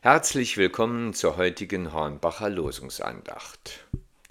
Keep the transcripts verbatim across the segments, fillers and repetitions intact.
Herzlich willkommen zur heutigen Hornbacher Losungsandacht.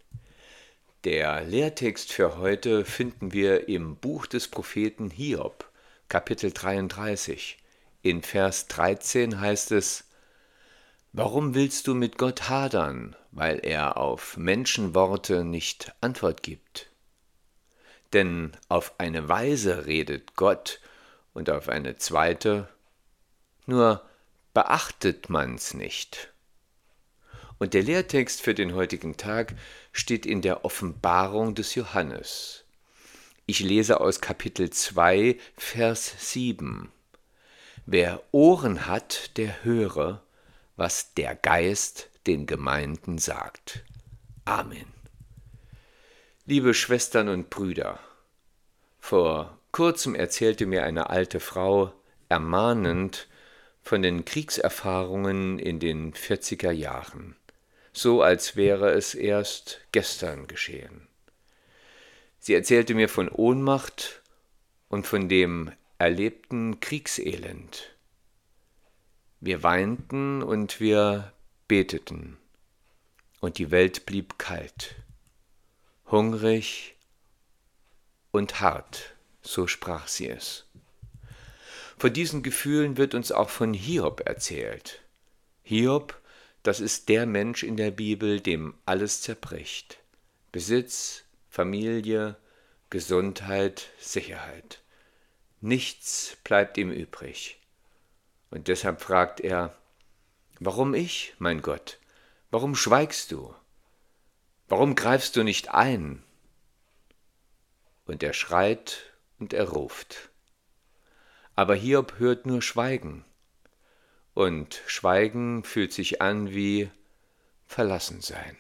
Der Lehrtext für heute finden wir im Buch des Propheten Hiob, Kapitel dreiunddreißig. In Vers dreizehn heißt es: Warum willst du mit Gott hadern, weil er auf Menschenworte nicht Antwort gibt? Denn auf eine Weise redet Gott und auf eine zweite, nur beachtet man's nicht. Und der Lehrtext für den heutigen Tag steht in der Offenbarung des Johannes. Ich lese aus Kapitel zwei, Vers sieben. Wer Ohren hat, der höre, was der Geist den Gemeinden sagt. Amen. Liebe Schwestern und Brüder, vor kurzem erzählte mir eine alte Frau ermahnend von den Kriegserfahrungen in den vierziger Jahren, so als wäre es erst gestern geschehen. Sie erzählte mir von Ohnmacht und von dem erlebten Kriegselend. Wir weinten und wir beteten, und die Welt blieb kalt, hungrig und hart, so sprach sie es. Von diesen Gefühlen wird uns auch von Hiob erzählt. Hiob, das ist der Mensch in der Bibel, dem alles zerbricht. Besitz, Familie, Gesundheit, Sicherheit. Nichts bleibt ihm übrig. Und deshalb fragt er: Warum ich, mein Gott? Warum schweigst du? Warum greifst du nicht ein? Und er schreit und er ruft. Aber Hiob hört nur Schweigen. Und Schweigen fühlt sich an wie Verlassensein.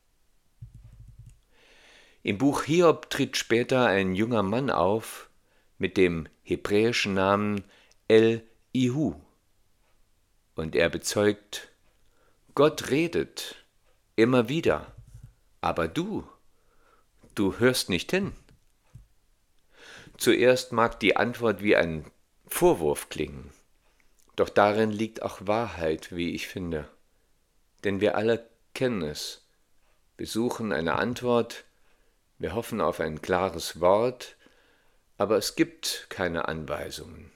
Im Buch Hiob tritt später ein junger Mann auf mit dem hebräischen Namen El-Ihu. Und er bezeugt: Gott redet immer wieder, aber du, du hörst nicht hin. Zuerst mag die Antwort wie ein Vorwurf klingen, doch darin liegt auch Wahrheit, wie ich finde. Denn wir alle kennen es. Wir suchen eine Antwort, wir hoffen auf ein klares Wort, aber es gibt keine Anweisungen.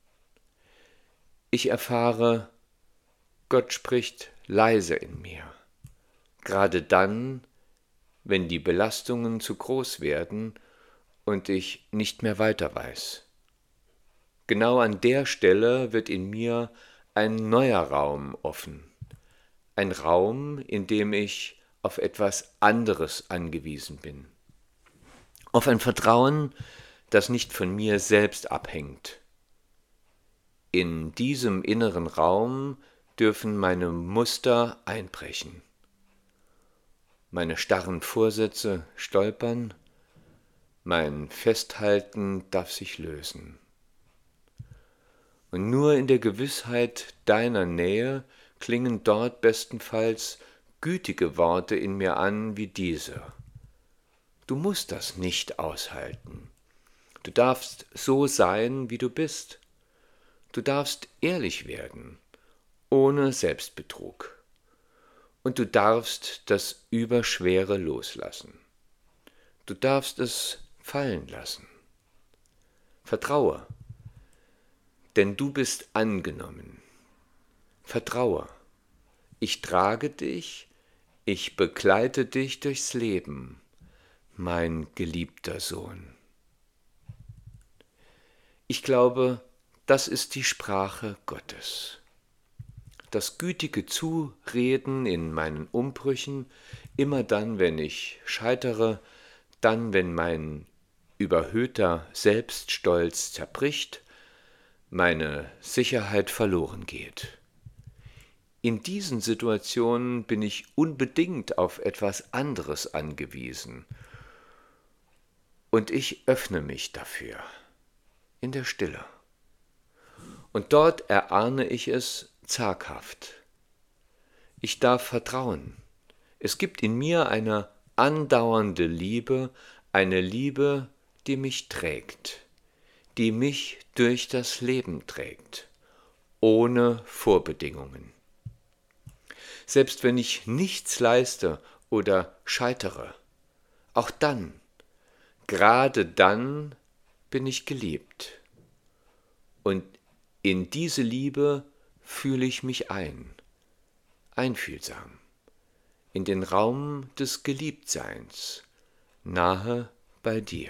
Ich erfahre, Gott spricht leise in mir, gerade dann, wenn die Belastungen zu groß werden und ich nicht mehr weiter weiß. Genau an der Stelle wird in mir ein neuer Raum offen. Ein Raum, in dem ich auf etwas anderes angewiesen bin. Auf ein Vertrauen, das nicht von mir selbst abhängt. In diesem inneren Raum dürfen meine Muster einbrechen. Meine starren Vorsätze stolpern, mein Festhalten darf sich lösen. Und nur in der Gewissheit deiner Nähe klingen dort bestenfalls gütige Worte in mir an wie diese: Du musst das nicht aushalten. Du darfst so sein, wie du bist. Du darfst ehrlich werden, ohne Selbstbetrug. Und du darfst das Überschwere loslassen. Du darfst es fallen lassen. Vertraue. Denn du bist angenommen. Vertraue. Ich trage dich, ich begleite dich durchs Leben, mein geliebter Sohn. Ich glaube, das ist die Sprache Gottes. Das gütige Zureden in meinen Umbrüchen, immer dann, wenn ich scheitere, dann, wenn mein überhöhter Selbststolz zerbricht, meine Sicherheit verloren geht. In diesen Situationen bin ich unbedingt auf etwas anderes angewiesen. Und ich öffne mich dafür, in der Stille. Und dort erahne ich es zaghaft. Ich darf vertrauen. Es gibt in mir eine andauernde Liebe, eine Liebe, die mich trägt, die mich durch das Leben trägt, ohne Vorbedingungen. selbst wenn ich nichts leiste oder scheitere. Auch dann, gerade dann bin ich geliebt. Und in diese Liebe fühle ich mich ein, einfühlsam, in den Raum des Geliebtseins, nahe bei dir.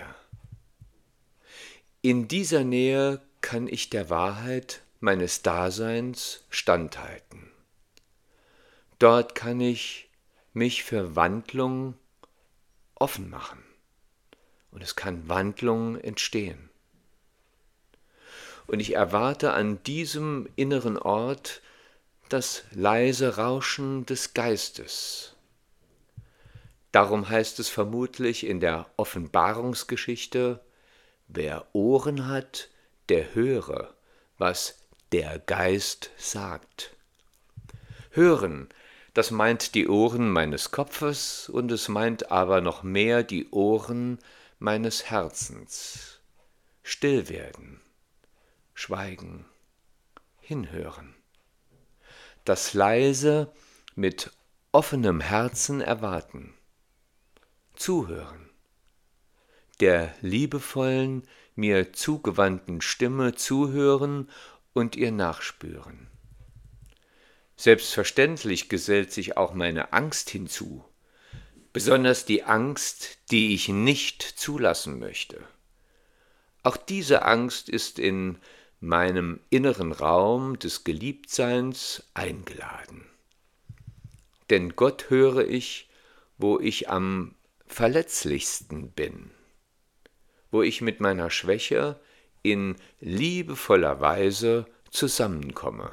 In dieser Nähe kann ich der Wahrheit meines Daseins standhalten. Dort kann ich mich für Wandlung offen machen und es kann Wandlung entstehen. Und ich erwarte an diesem inneren Ort das leise Rauschen des Geistes. Darum heißt es vermutlich in der Offenbarungsgeschichte: Wer Ohren hat, der höre, was der Geist sagt. Hören, das meint die Ohren meines Kopfes und es meint aber noch mehr die Ohren meines Herzens. Still werden, schweigen, hinhören. Das leise mit offenem Herzen erwarten, zuhören, der liebevollen, mir zugewandten Stimme zuhören und ihr nachspüren. Selbstverständlich gesellt sich auch meine Angst hinzu, besonders die Angst, die ich nicht zulassen möchte. Auch diese Angst ist in meinem inneren Raum des Geliebtseins eingeladen. Denn Gott höre ich, wo ich am verletzlichsten bin, wo ich mit meiner Schwäche in liebevoller Weise zusammenkomme.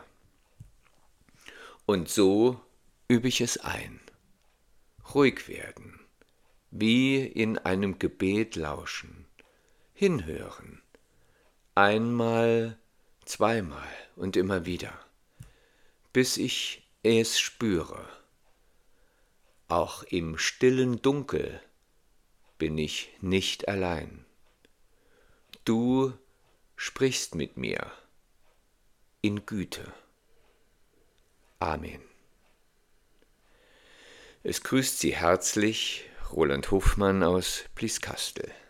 Und so übe ich es ein. Ruhig werden, wie in einem Gebet lauschen, hinhören, einmal, zweimal und immer wieder, bis ich es spüre. Auch im stillen Dunkel bin ich nicht allein. Du sprichst mit mir in Güte. Amen. Es grüßt Sie herzlich Roland Hofmann aus Blieskastel.